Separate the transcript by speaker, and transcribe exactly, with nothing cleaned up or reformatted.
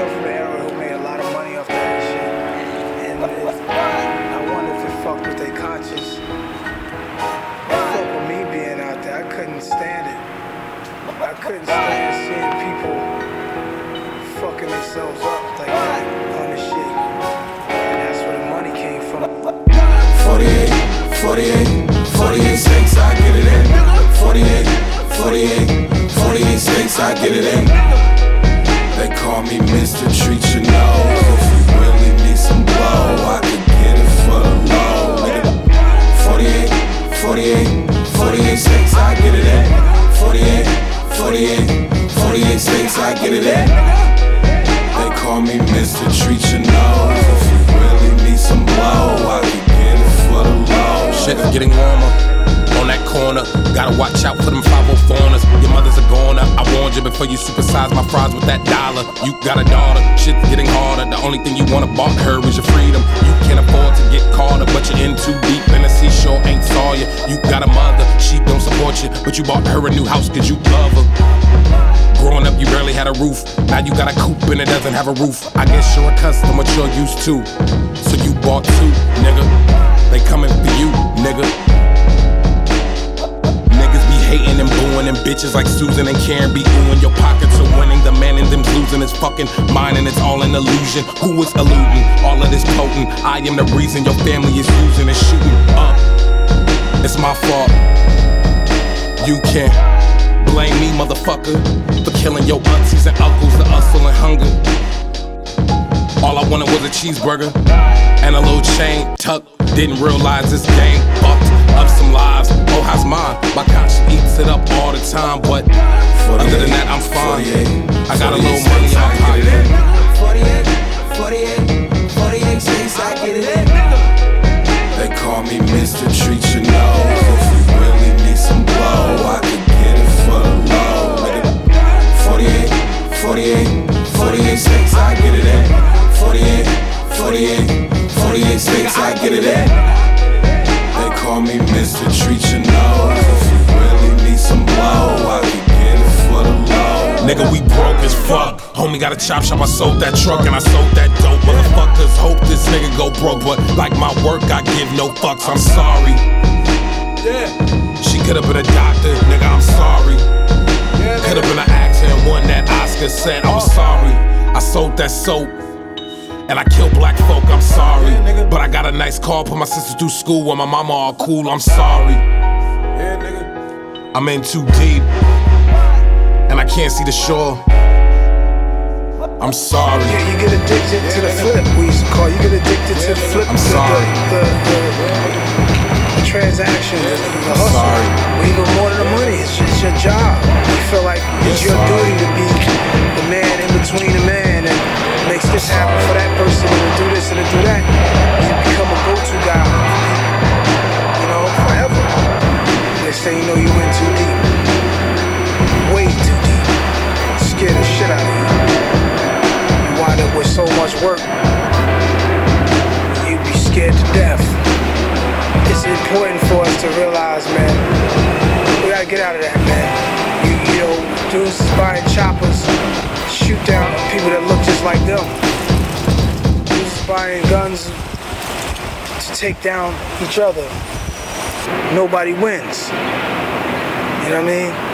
Speaker 1: come from an era who made a lot of money off that shit. And it, I wonder if it fucked with their conscience. It fucked with me being out there. I couldn't stand it. I couldn't stand seeing people fucking themselves up like that on the shit. And that's where the money came from.
Speaker 2: forty-eight, forty-eight, forty-eight states, I get it in. forty-eight, forty-eight, forty-eight states, I get it in. They call me Mister Treat Your Nose. If you really need some blow, I can get it for the low. forty-eight, forty-eight, forty-eight states, I get it in. forty-eight, forty-eight, forty-eight states, I get it in. They call me Mister Treat Your Nose. If you really need some blow, I can get it for the low.
Speaker 3: Shit's getting warmer on that corner. Gotta watch out for them five oh fours. Your mother's a goner. I warned you before you supersize my fries with that dollar. You got a daughter, shit's getting harder. The only thing you wanna bought her is your freedom. You can't afford to get caught up, but you're in too deep. And the seashore ain't saw you. You got a mother, she don't support you, but you bought her a new house cause you love her. Growing up, you barely had a roof. Now you got a coupe and it doesn't have a roof. I guess you're accustomed to what you're used to. So you bought two, nigga. They coming for you, nigga. Niggas be hating and booing and bitches like Susan and Karen be oohing. Your pockets are winning, the man in them's losing his fucking mind and it's all an illusion. Who is eluding all of this potent? I am the reason your family is using and shooting up. It's my fault. You can't blame me, motherfucker, for killing your aunties and uncles, the hustle and hunger. All I wanted was a cheeseburger and a little chain tuck. Didn't realize this game fucked up some lives. Oh, how's mine? My conscience eats it up all the time, but other than that, I'm fine. I got a little money in my pocket.
Speaker 2: forty-eight, forty-eight, forty-eight states, I get it in. They call me Mister Treat Your Nose. If you really need some blow, I can get it for the low. forty-eight, forty-eight, forty-eight states, I get it in. forty-eight, forty-eight, forty-eight states, I get it in. They call me Mister Treat Your Nose. If you really need some blow, I can get it for the low.
Speaker 3: Nigga, we broke as fuck. Homie got a chop shop, I sold that truck and I sold that dope. Motherfuckers hope this nigga go broke, but like my work, I give no fucks. I'm sorry. Yeah. She could've been a doctor, nigga, I'm sorry. Could've been an actor and won that Oscar, said I'm sorry. I sold that soap and I killed black folk, I'm sorry. But I got a nice car, put my sister through school while my mama all cool, I'm sorry. I'm in too deep and I can't see the shore. I'm sorry.
Speaker 1: Yeah, you get addicted to the flip, we used to call it. You get addicted to the flip.
Speaker 3: I'm sorry.
Speaker 1: The, the, the, the transaction, the, the
Speaker 3: I'm
Speaker 1: hustle.
Speaker 3: sorry.
Speaker 1: Well, even more than the money, it's just your job. You feel like it's your
Speaker 3: sorry.
Speaker 1: duty to be the man in between the man and makes this happen for that person and to do this and to do that. You become a go-to guy, you know, forever. They say, you know, you went too deep. Way too deep. Scared the shit out of you. You wind up with so much work, you'd be scared to death. It's important for us to realize, man, we gotta get out of that, man. You, you know, dudes buying choppers, shoot down people that look just like them. Dudes buying guns to take down each other. Nobody wins. You know what I mean?